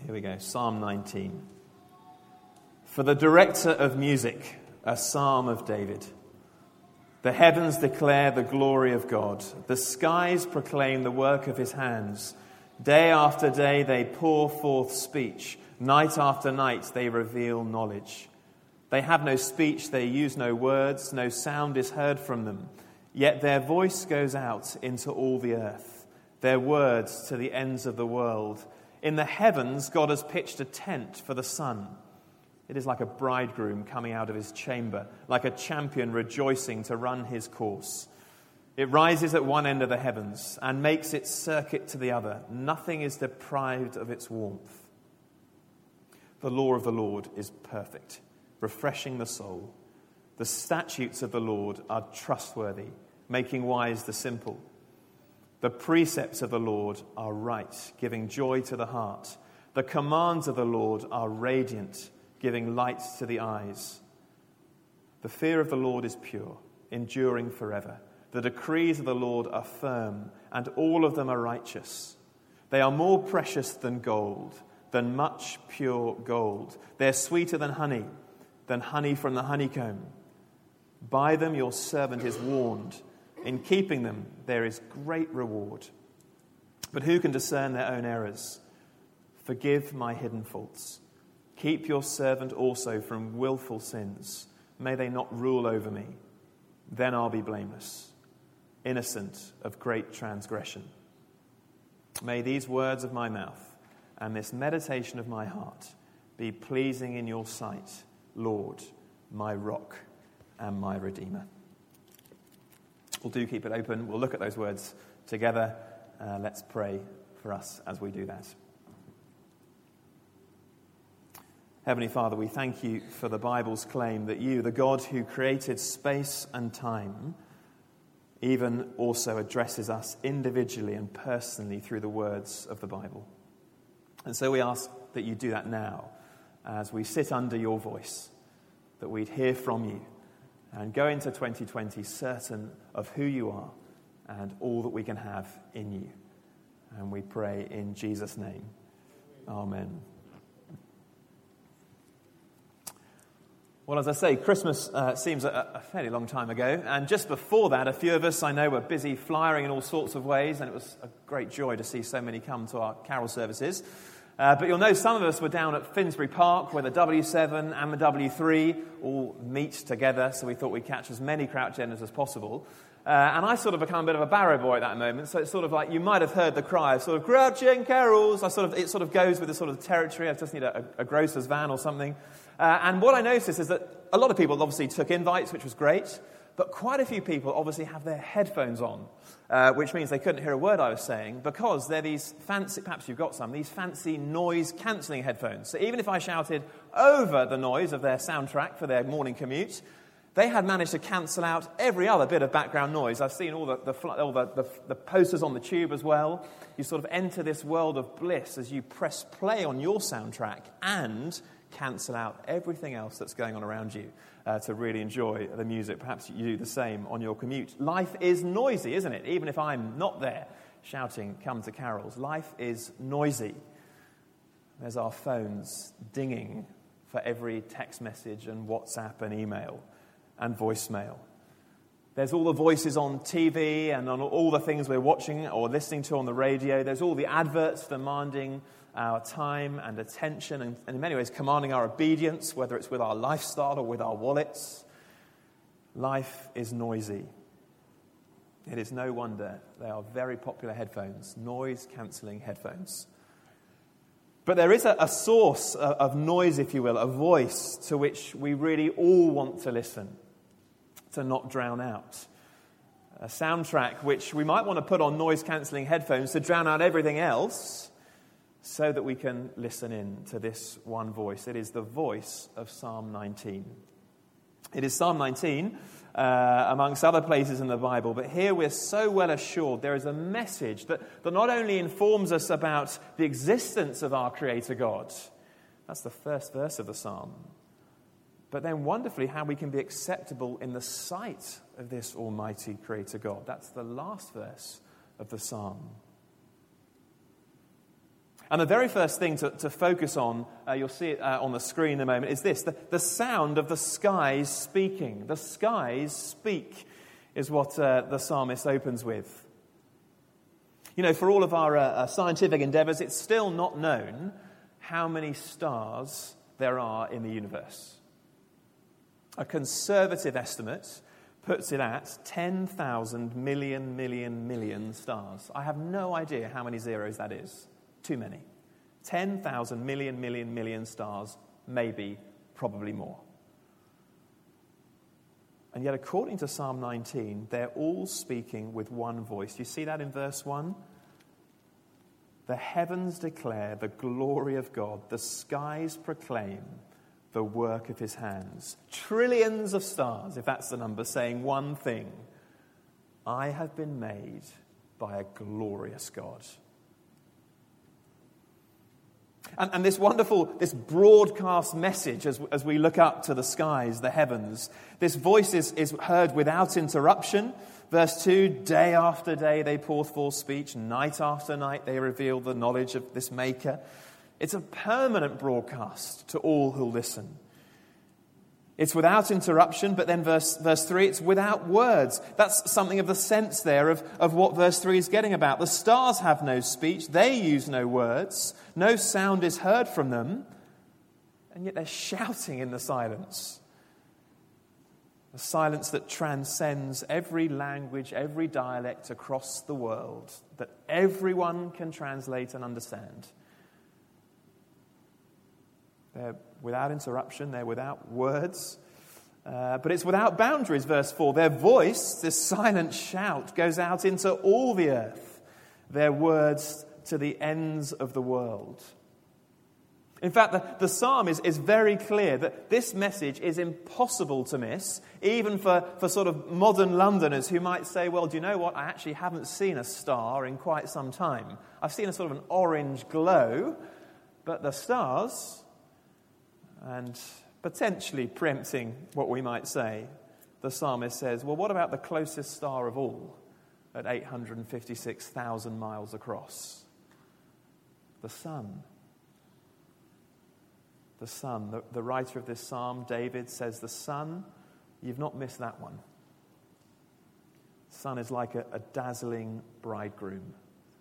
Here we go, Psalm 19. For the director of music, a psalm of David. The heavens declare the glory of God. The skies proclaim the work of his hands. Day after day they pour forth speech. Night after night they reveal knowledge. They have no speech, they use no words, no sound is heard from them. Yet their voice goes out into all the earth, their words to the ends of the world. In the heavens God has pitched a tent for the sun. It is like a bridegroom coming out of his chamber, like a champion rejoicing to run his course. It rises at one end of the heavens and makes its circuit to the other. Nothing is deprived of its warmth. The law of the Lord is perfect, refreshing the soul. The statutes of the Lord are trustworthy, making wise the simple. The precepts of the Lord are right, giving joy to the heart. The commands of the Lord are radiant, giving light to the eyes. The fear of the Lord is pure, enduring forever. The decrees of the Lord are firm, and all of them are righteous. They are more precious than gold, than much pure gold. They are sweeter than honey from the honeycomb. By them your servant is warned. In keeping them there is great reward. But who can discern their own errors? Forgive my hidden faults. Keep your servant also from willful sins. May they not rule over me. Then I'll be blameless, innocent of great transgression. May these words of my mouth and this meditation of my heart be pleasing in your sight, Lord, my rock and my redeemer. We'll do keep it open. We'll look at those words together. Let's pray for us as we do that. Heavenly Father, we thank you for the Bible's claim that you, the God who created space and time, even also addresses us individually and personally through the words of the Bible. And so we ask that you do that now as we sit under your voice, that we'd hear from you and go into 2020 certain of who you are and all that we can have in you. And we pray in Jesus' name. Amen. Well, as I say, Christmas seems a fairly long time ago. And just before that, a few of us, I know, were busy flyering in all sorts of ways. And it was a great joy to see so many come to our carol services. But you'll know some of us were down at Finsbury Park, where the W7 and the W3 all meet together. So we thought we'd catch as many Crouch Enders as possible. And I sort of become a bit of a barrow boy at that moment. So it's sort of like, you might have heard the cry of sort of Crouching carols. It sort of goes with the sort of territory. I just need a grocer's van or something. And what I noticed is that a lot of people obviously took invites, which was great, but quite a few people obviously have their headphones on, which means they couldn't hear a word I was saying, because they're these fancy, perhaps you've got some, these fancy noise-cancelling headphones. So even if I shouted over the noise of their soundtrack for their morning commute, they had managed to cancel out every other bit of background noise. I've seen all the posters on the tube as well. You sort of enter this world of bliss as you press play on your soundtrack and cancel out everything else that's going on around you to really enjoy the music. Perhaps you do the same on your commute. Life is noisy, isn't it? Even if I'm not there shouting, come to carols. Life is noisy. There's our phones dinging for every text message and WhatsApp and email and voicemail. There's all the voices on TV and on all the things we're watching or listening to on the radio. There's all the adverts demanding our time and attention and in many ways commanding our obedience, whether it's with our lifestyle or with our wallets. Life is noisy. It is no wonder they are very popular headphones, noise-cancelling headphones. But there is a source of noise, if you will, a voice to which we really all want to listen, to not drown out. A soundtrack which we might want to put on noise-cancelling headphones to drown out everything else, so that we can listen in to this one voice. It is the voice of Psalm 19. It is Psalm 19, amongst other places in the Bible, but here we're so well assured there is a message that not only informs us about the existence of our Creator God, that's the first verse of the Psalm, but then wonderfully how we can be acceptable in the sight of this almighty Creator God. That's the last verse of the Psalm. And the very first thing to focus on, you'll see it on the screen in a moment, is this, the sound of the skies speaking. The skies speak is what the psalmist opens with. You know, for all of our scientific endeavours, it's still not known how many stars there are in the universe. A conservative estimate puts it at 10,000 million stars. I have no idea how many zeros that is. Too many. 10,000 million stars, maybe, probably more. And yet, according to Psalm 19, they're all speaking with one voice. You see that in verse 1? The heavens declare the glory of God. The skies proclaim the work of his hands. Trillions of stars, if that's the number, saying one thing. I have been made by a glorious God. And this wonderful, this broadcast message as we look up to the skies, the heavens, this voice is heard without interruption. Verse 2, day after day they pour forth speech, night after night they reveal the knowledge of this Maker. It's a permanent broadcast to all who listen. It's without interruption, but then verse 3, it's without words. That's something of the sense there of what verse 3 is getting about. The stars have no speech, they use no words, no sound is heard from them, and yet they're shouting in the silence. A silence that transcends every language, every dialect across the world, that everyone can translate and understand. They're without interruption, they're without words, but it's without boundaries, verse 4. Their voice, this silent shout, goes out into all the earth, their words to the ends of the world. In fact, the psalm is very clear that this message is impossible to miss, even for sort of modern Londoners who might say, well, do you know what? I actually haven't seen a star in quite some time. I've seen a sort of an orange glow, but the stars... And potentially preempting what we might say, the psalmist says, well, what about the closest star of all at 856,000 miles across? The sun. The sun. The writer of this psalm, David, says the sun, you've not missed that one. The sun is like a dazzling bridegroom.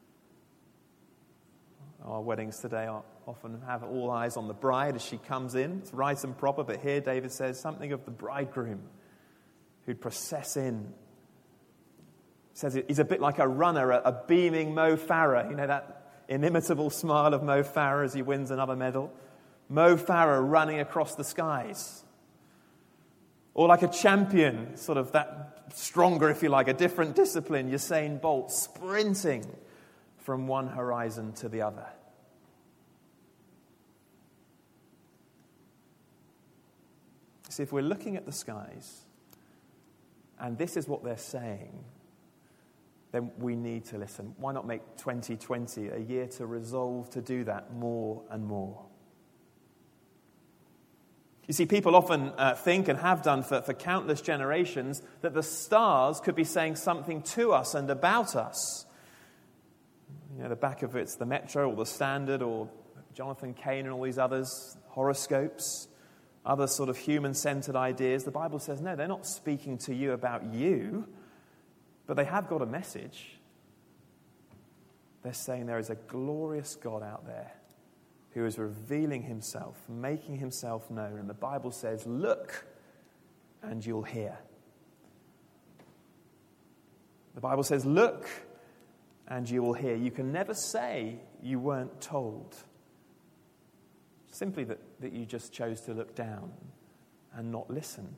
Our weddings today often have all eyes on the bride as she comes in. It's right and proper, but here David says something of the bridegroom who'd process in. He says he's a bit like a runner, a beaming Mo Farah. You know that inimitable smile of Mo Farah as he wins another medal? Mo Farah running across the skies. Or like a champion, sort of that stronger, if you like, a different discipline, Usain Bolt sprinting from one horizon to the other. See, if we're looking at the skies, and this is what they're saying, then we need to listen. Why not make 2020 a year to resolve to do that more and more? You see, people often think, and have done for countless generations, that the stars could be saying something to us and about us. You know, the back of it's the Metro or the Standard or Jonathan Cain and all these others, horoscopes, other sort of human-centered ideas. The Bible says, no, they're not speaking to you about you, but they have got a message. They're saying there is a glorious God out there who is revealing himself, making himself known. And the Bible says, look, and you'll hear. The Bible says, look, and you will hear. You can never say you weren't told. Simply that you just chose to look down and not listen.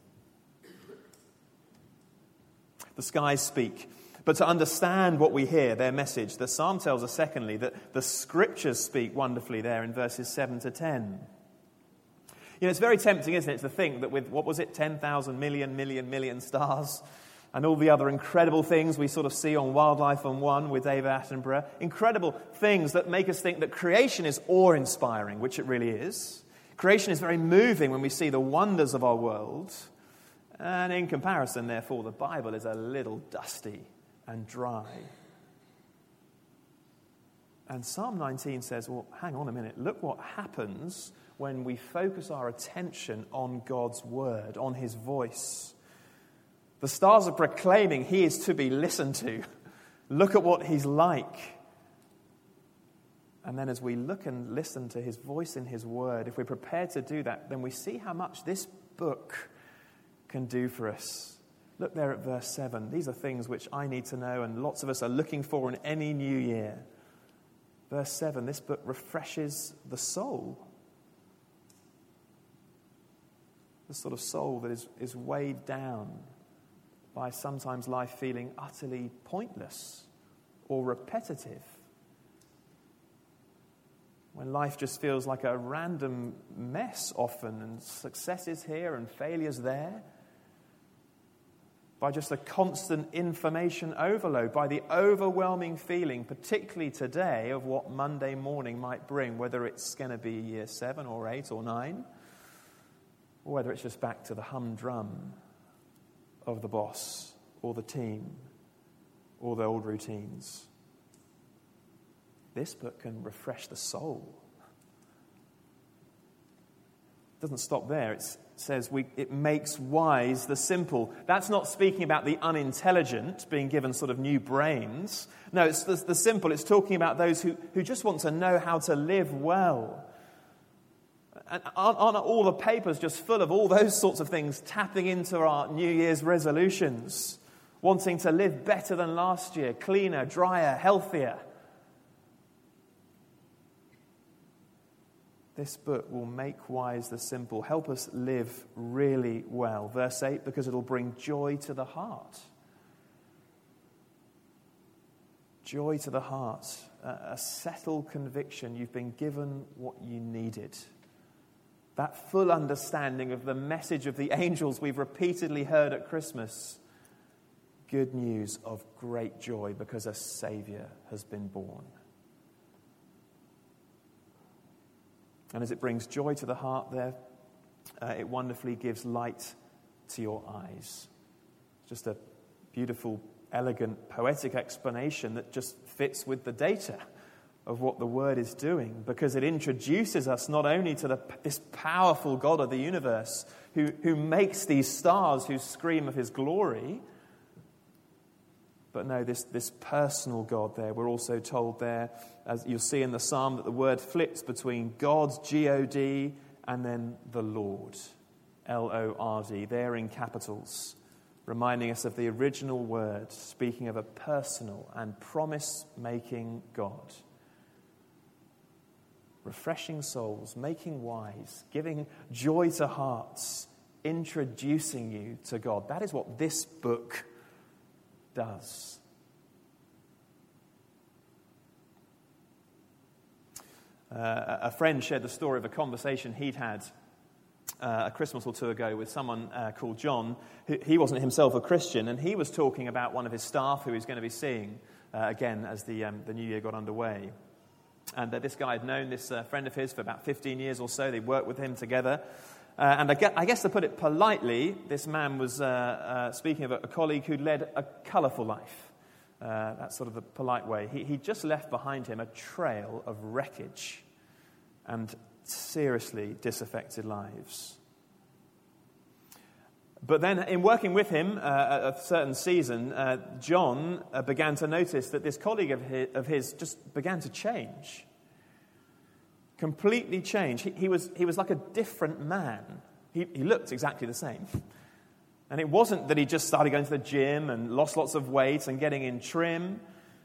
The skies speak. But to understand what we hear, their message, the psalm tells us, secondly, that the scriptures speak wonderfully there in verses 7 to 10. You know, it's very tempting, isn't it, to think that with, 10,000 million stars and all the other incredible things we sort of see on Wildlife on One with David Attenborough, incredible things that make us think that creation is awe-inspiring, which it really is. Creation is very moving when we see the wonders of our world. And in comparison, therefore, the Bible is a little dusty and dry. And Psalm 19 says, well, hang on a minute. Look what happens when we focus our attention on God's word, on his voice. The stars are proclaiming he is to be listened to. Look at what he's like. And then as we look and listen to his voice in his word, if we're prepared to do that, then we see how much this book can do for us. Look there at verse 7. These are things which I need to know and lots of us are looking for in any new year. Verse 7, this book refreshes the soul. The sort of soul that is weighed down by sometimes life feeling utterly pointless or repetitive. When life just feels like a random mess often, and successes here and failures there. By just a constant information overload, by the overwhelming feeling, particularly today, of what Monday morning might bring, whether it's going to be year 7 or 8 or 9, or whether it's just back to the humdrum of the boss or the team or the old routines. This book can refresh the soul. It doesn't stop there. It says it makes wise the simple. That's not speaking about the unintelligent being given sort of new brains. No, it's the simple. It's talking about those who just want to know how to live well. And aren't all the papers just full of all those sorts of things tapping into our New Year's resolutions? Wanting to live better than last year, cleaner, drier, healthier. This book will make wise the simple, help us live really well. Verse 8, because it'll bring joy to the heart. Joy to the heart, a settled conviction you've been given what you needed. That full understanding of the message of the angels we've repeatedly heard at Christmas. Good news of great joy because a Saviour has been born. And as it brings joy to the heart there, it wonderfully gives light to your eyes. Just a beautiful, elegant, poetic explanation that just fits with the data of what the Word is doing, because it introduces us not only to this powerful God of the universe who makes these stars who scream of his glory, but no, this personal God there. We're also told there, as you'll see in the psalm, that the word flips between God's G-O-D and then the Lord, L-O-R-D, there in capitals, reminding us of the original word, speaking of a personal and promise-making God. Refreshing souls, making wise, giving joy to hearts, introducing you to God. That is what this book does. A friend shared the story of a conversation he'd had a Christmas or two ago with someone called John. He wasn't himself a Christian, and he was talking about one of his staff who he's going to be seeing again as the new year got underway. And this guy had known this friend of his for about 15 years or so. They worked with him together. And I guess to put it politely, this man was speaking of a colleague who'd led a colourful life. That's sort of the polite way. He'd just left behind him a trail of wreckage and seriously disaffected lives. But then in working with him at a certain season, John began to notice that this colleague of his just began to change. Completely change. He was like a different man. He looked exactly the same. And it wasn't that he just started going to the gym and lost lots of weight and getting in trim.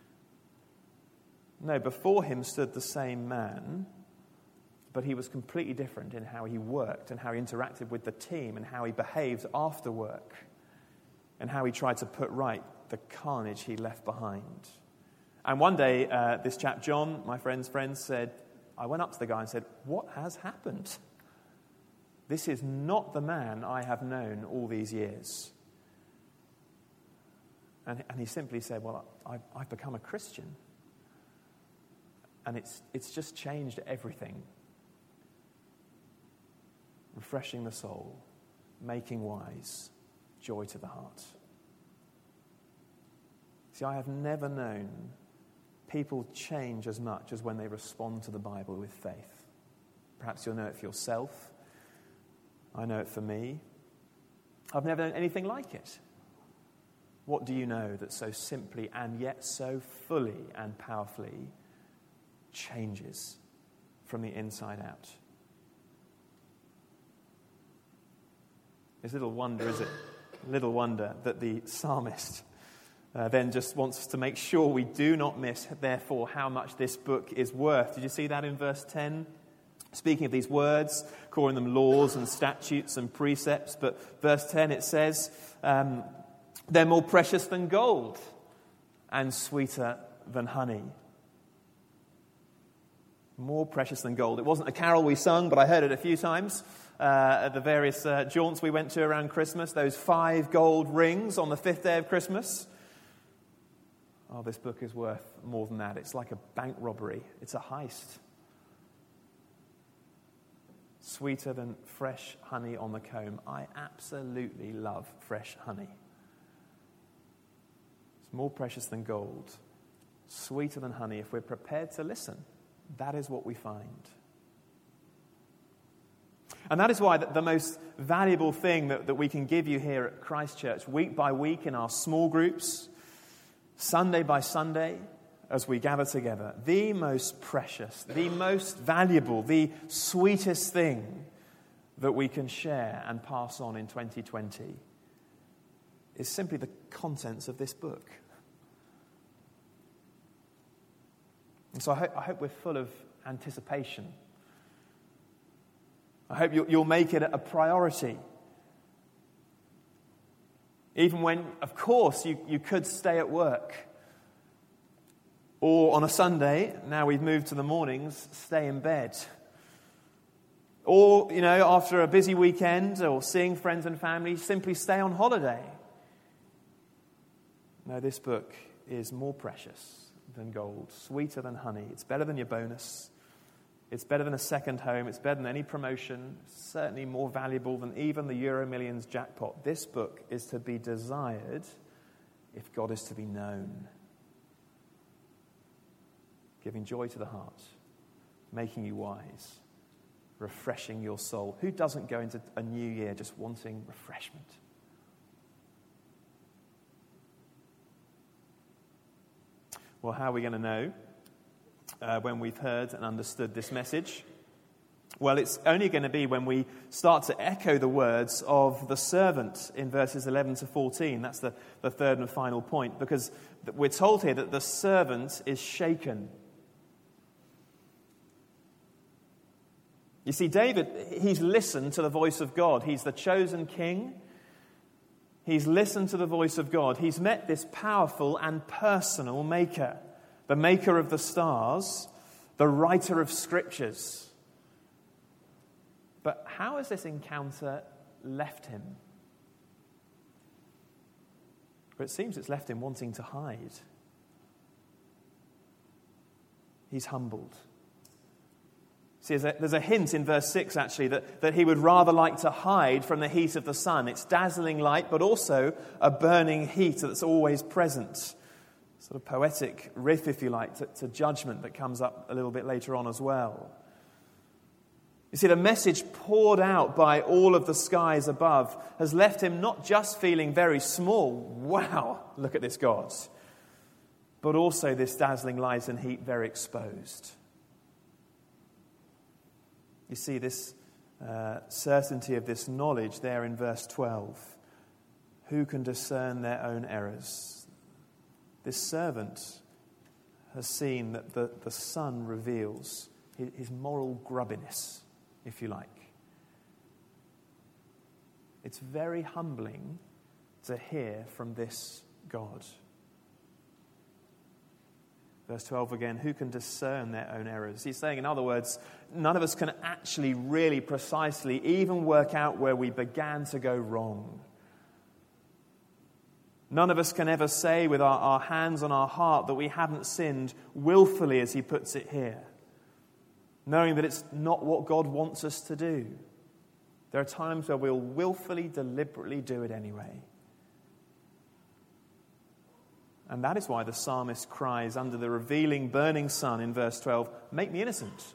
No, before him stood the same man, but he was completely different in how he worked and how he interacted with the team and how he behaved after work and how he tried to put right the carnage he left behind. And one day, this chap John, my friend's friend, said, I went up to the guy and said, "What has happened? This is not the man I have known all these years." And he simply said, "Well, I've become a Christian. And it's just changed everything. Refreshing the soul, making wise, joy to the heart." See, I have never known people change as much as when they respond to the Bible with faith. Perhaps you'll know it for yourself. I know it for me. I've never known anything like it. What do you know that so simply and yet so fully and powerfully changes from the inside out? It's little wonder, is it? Little wonder that the psalmist then just wants us to make sure we do not miss, therefore, how much this book is worth. Did you see that in verse 10? Speaking of these words, calling them laws and statutes and precepts, but verse 10 it says, they're more precious than gold and sweeter than honey. More precious than gold. It wasn't a carol we sung, but I heard it a few times at the various jaunts we went to around Christmas. Those 5 gold rings on the 5th day of Christmas. Oh, this book is worth more than that. It's like a bank robbery. It's a heist. Sweeter than fresh honey on the comb. I absolutely love fresh honey. It's more precious than gold. Sweeter than honey. If we're prepared to listen, that is what we find. And that is why the most valuable thing that we can give you here at Christ Church, week by week in our small groups, Sunday by Sunday, as we gather together, the most precious, the most valuable, the sweetest thing that we can share and pass on in 2020 is simply the contents of this book. And so I hope we're full of anticipation. I hope you'll make it a priority. Even when, of course, you could stay at work. Or on a Sunday, now we've moved to the mornings, stay in bed. Or, after a busy weekend or seeing friends and family, simply stay on holiday. No, this book is more precious than gold, sweeter than honey. It's better than your bonus. It's better than a second home. It's better than any promotion. Certainly more valuable than even the Euro Millions jackpot. This book is to be desired if God is to be known. Giving joy to the heart, making you wise, refreshing your soul. Who doesn't go into a new year just wanting refreshment? Well, how are we going to know when we've heard and understood this message? Well, it's only going to be when we start to echo the words of the servant in verses 11 to 14. That's the third and final point, because we're told here that the servant is shaken. You see, David, he's listened to the voice of God. He's the chosen king. He's listened to the voice of God. He's met this powerful and personal maker, the maker of the stars, the writer of scriptures. But how has this encounter left him? Well, it seems it's left him wanting to hide. He's humbled. See, there's a hint in verse 6, actually, that he would rather like to hide from the heat of the sun. It's dazzling light, but also a burning heat that's always present. Sort of poetic riff, if you like, to judgment that comes up a little bit later on as well. You see, the message poured out by all of the skies above has left him not just feeling very small, wow, look at this God, but also this dazzling light and heat very exposed. You see this certainty of this knowledge there in verse 12. Who can discern their own errors? This servant has seen that the Son reveals his moral grubbiness, if you like. It's very humbling to hear from this God. Verse 12 again, who can discern their own errors? He's saying, in other words, none of us can actually really precisely even work out where we began to go wrong. None of us can ever say with our hands on our heart that we haven't sinned willfully, as he puts it here, knowing that it's not what God wants us to do. There are times where we'll willfully, deliberately do it anyway. And that is why the psalmist cries under the revealing burning sun in verse 12, "Make me innocent.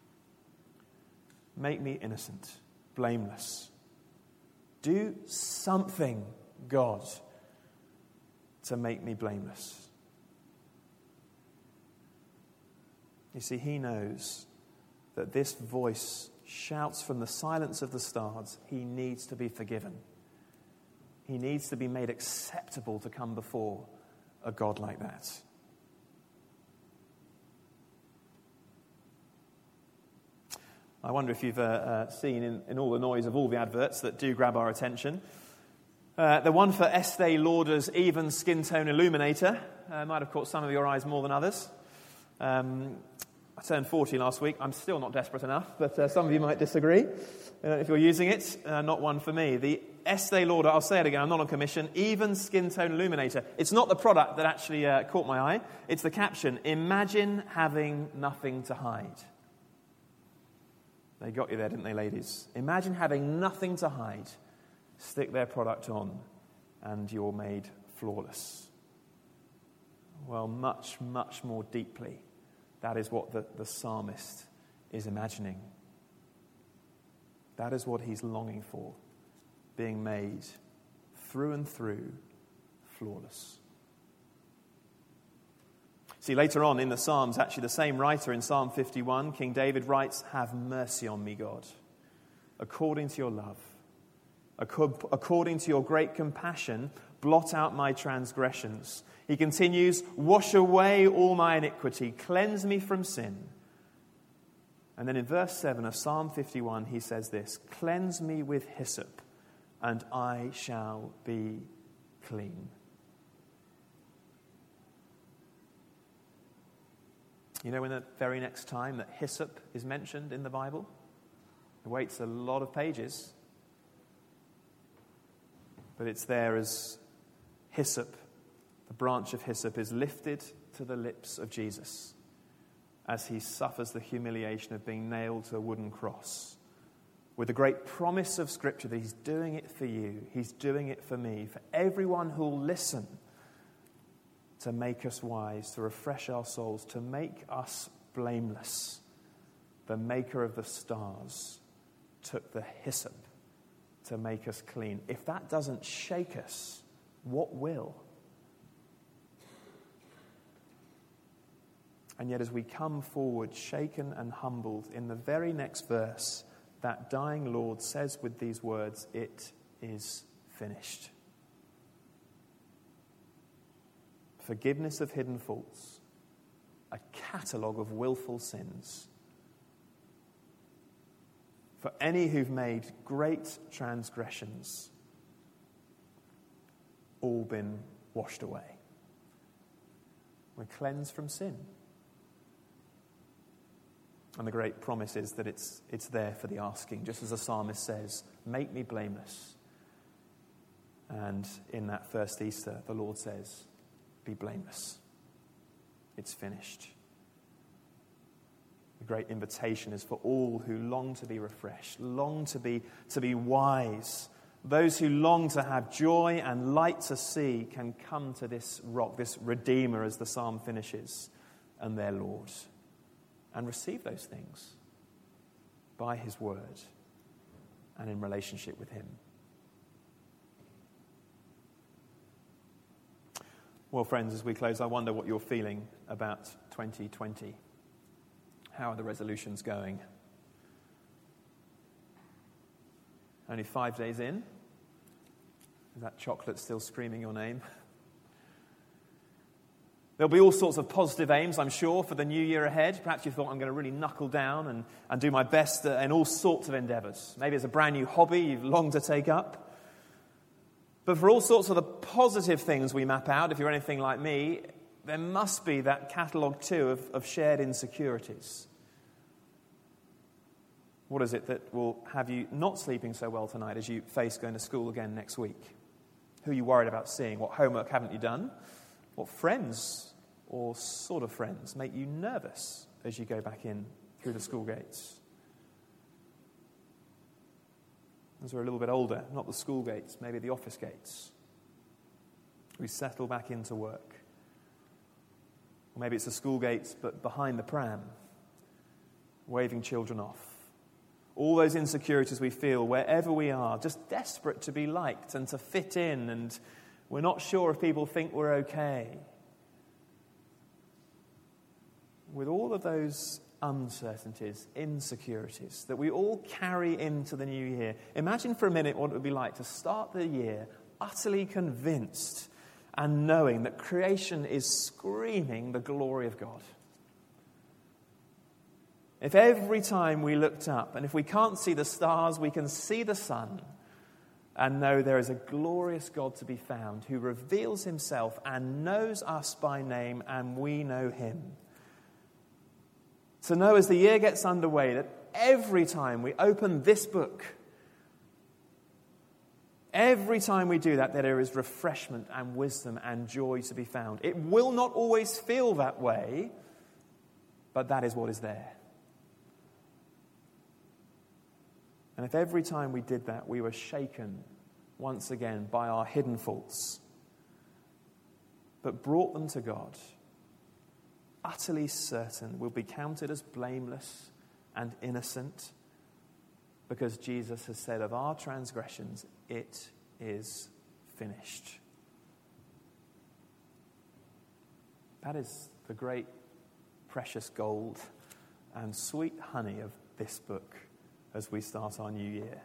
Make me innocent, blameless. Do something, God, to make me blameless." You see, he knows that this voice shouts from the silence of the stars, he needs to be forgiven. He needs to be made acceptable to come before a God like that. I wonder if you've seen in all the noise of all the adverts that do grab our attention, the one for Estee Lauder's Even Skin Tone Illuminator might have caught some of your eyes more than others. I turned 40 last week. I'm still not desperate enough, but some of you might disagree. If you're using it, not one for me. The Estee Lauder, I'll say it again, I'm not on commission, Even Skin Tone Illuminator. It's not the product that actually caught my eye. It's the caption, "Imagine having nothing to hide." They got you there, didn't they, ladies? Imagine having nothing to hide. Stick their product on, and you're made flawless. Well, much, much more deeply, that is what the psalmist is imagining. That is what he's longing for, being made through and through flawless. See, later on in the Psalms, actually the same writer in Psalm 51, King David writes, "Have mercy on me, God, according to your love. According to your great compassion, blot out my transgressions." He continues, "Wash away all my iniquity, cleanse me from sin." And then in verse 7 of Psalm 51, he says this, "Cleanse me with hyssop, and I shall be clean." You know when the very next time that hyssop is mentioned in the Bible? It waits a lot of pages. But it's there as hyssop, the branch of hyssop is lifted to the lips of Jesus as he suffers the humiliation of being nailed to a wooden cross, with the great promise of Scripture that he's doing it for you, he's doing it for me, for everyone who will listen, to make us wise, to refresh our souls, to make us blameless. The maker of the stars took the hyssop to make us clean. If that doesn't shake us, what will? And yet as we come forward, shaken and humbled, in the very next verse, that dying Lord says with these words, "It is finished." Forgiveness of hidden faults, a catalogue of willful sins. For any who've made great transgressions, all been washed away. We're cleansed from sin. And the great promise is that it's there for the asking. Just as the psalmist says, "Make me blameless." And in that first Easter, the Lord says, "Be blameless." It's finished. The great invitation is for all who long to be refreshed, long to be wise. Those who long to have joy and light to see can come to this rock, this Redeemer, as the psalm finishes, and their Lord, and receive those things by his word and in relationship with him. Well, friends, as we close, I wonder what you're feeling about 2020. How are the resolutions going? Only 5 days in? Is that chocolate still screaming your name? There'll be all sorts of positive aims, I'm sure, for the new year ahead. Perhaps you thought, I'm going to really knuckle down and do my best in all sorts of endeavours. Maybe it's a brand new hobby you've longed to take up. But for all sorts of the positive things we map out, if you're anything like me, there must be that catalogue too of shared insecurities. What is it that will have you not sleeping so well tonight as you face going to school again next week? Who are you worried about seeing? What homework haven't you done? What friends or sort of friends make you nervous as you go back in through the school gates? As we're a little bit older, not the school gates, maybe the office gates. We settle back into work. Or maybe it's the school gates, but behind the pram, waving children off. All those insecurities we feel wherever we are, just desperate to be liked and to fit in, and we're not sure if people think we're okay. With all of those uncertainties, insecurities that we all carry into the new year, imagine for a minute what it would be like to start the year utterly convinced and knowing that creation is screaming the glory of God. If every time we looked up, and if we can't see the stars, we can see the sun and know there is a glorious God to be found who reveals himself and knows us by name, and we know him. To know as the year gets underway that every time we open this book, every time we do that, there is refreshment and wisdom and joy to be found. It will not always feel that way, but that is what is there. And if every time we did that, we were shaken once again by our hidden faults, but brought them to God, utterly certain we'll be counted as blameless and innocent, because Jesus has said of our transgressions, it is finished. That is the great precious gold and sweet honey of this book as we start our new year.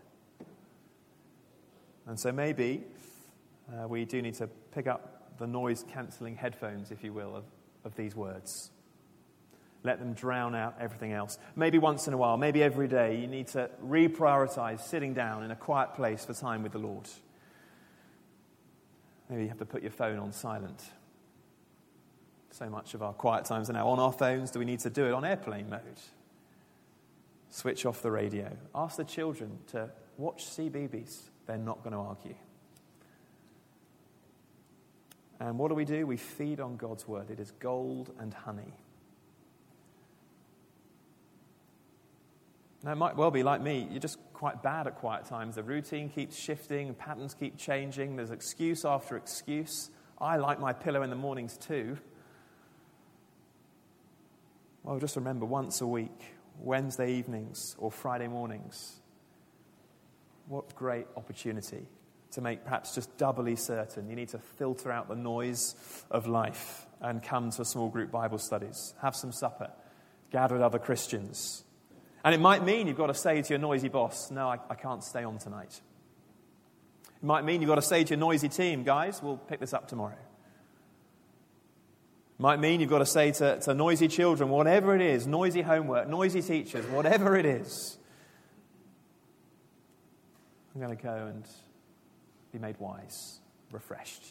And so maybe we do need to pick up the noise-cancelling headphones, if you will, of these words. Let them drown out everything else. Maybe once in a while, maybe every day, you need to reprioritize sitting down in a quiet place for time with the Lord. Maybe you have to put your phone on silent. So much of our quiet times are now on our phones. Do we need to do it on airplane mode? Switch off the radio. Ask the children to watch CBeebies. They're not going to argue. And what do? We feed on God's word. It is gold and honey. Now, it might well be like me. You're just quite bad at quiet times. The routine keeps shifting. Patterns keep changing. There's excuse after excuse. I like my pillow in the mornings too. Well, just remember, once a week, Wednesday evenings or Friday mornings, what great opportunity to make perhaps just doubly certain you need to filter out the noise of life and come to small group Bible studies, have some supper, gather with other Christians. And it might mean you've got to say to your noisy boss, no, I can't stay on tonight. It might mean you've got to say to your noisy team, guys, we'll pick this up tomorrow. It might mean you've got to say to noisy children, whatever it is, noisy homework, noisy teachers, whatever it is, I'm going to go and be made wise, refreshed.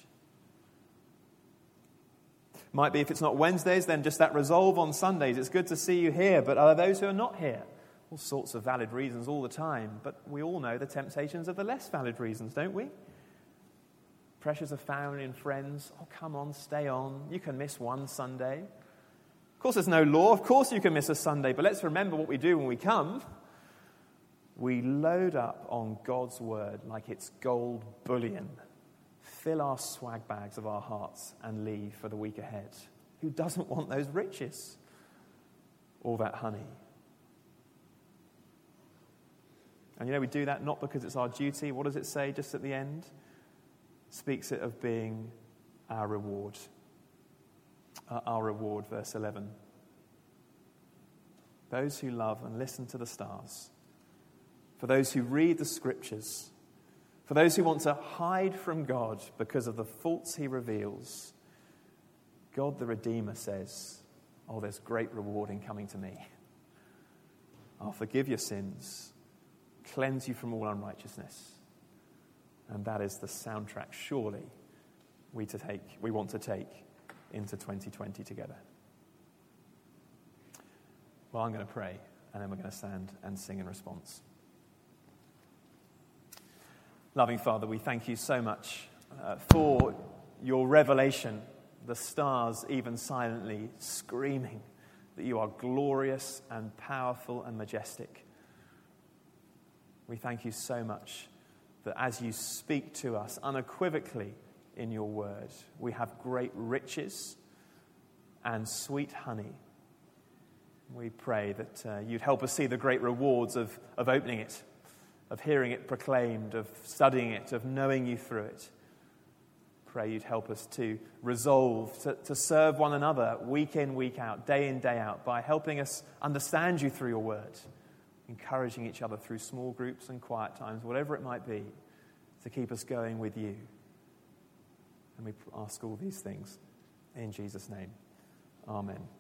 Might be if it's not Wednesdays, then just that resolve on Sundays. It's good to see you here, but are there those who are not here? All sorts of valid reasons all the time, but we all know the temptations of the less valid reasons, don't we? Pressures of family and friends. Oh, come on, stay on. You can miss one Sunday. Of course, there's no law. Of course you can miss a Sunday, but let's remember what we do when we come. We load up on God's word like it's gold bullion. Fill our swag bags of our hearts and leave for the week ahead. Who doesn't want those riches? All that honey. And we do that not because it's our duty. What does it say just at the end? Speaks it of being our reward. Our reward, verse 11. Those who love and listen to the stars. For those who read the scriptures. For those who want to hide from God because of the faults he reveals. God the Redeemer says, oh, there's great reward in coming to me. I'll forgive your sins. Cleanse you from all unrighteousness. And that is the soundtrack, surely, we want to take into 2020 together. Well, I'm going to pray, and then we're going to stand and sing in response. Loving Father, we thank you so much for your revelation, the stars even silently screaming that you are glorious and powerful and majestic. We thank you so much that as you speak to us unequivocally in your word, we have great riches and sweet honey. We pray that you'd help us see the great rewards of opening it, of hearing it proclaimed, of studying it, of knowing you through it. Pray you'd help us to resolve to serve one another week in, week out, day in, day out, by helping us understand you through your word, encouraging each other through small groups and quiet times, whatever it might be, to keep us going with you. And we ask all these things in Jesus' name. Amen.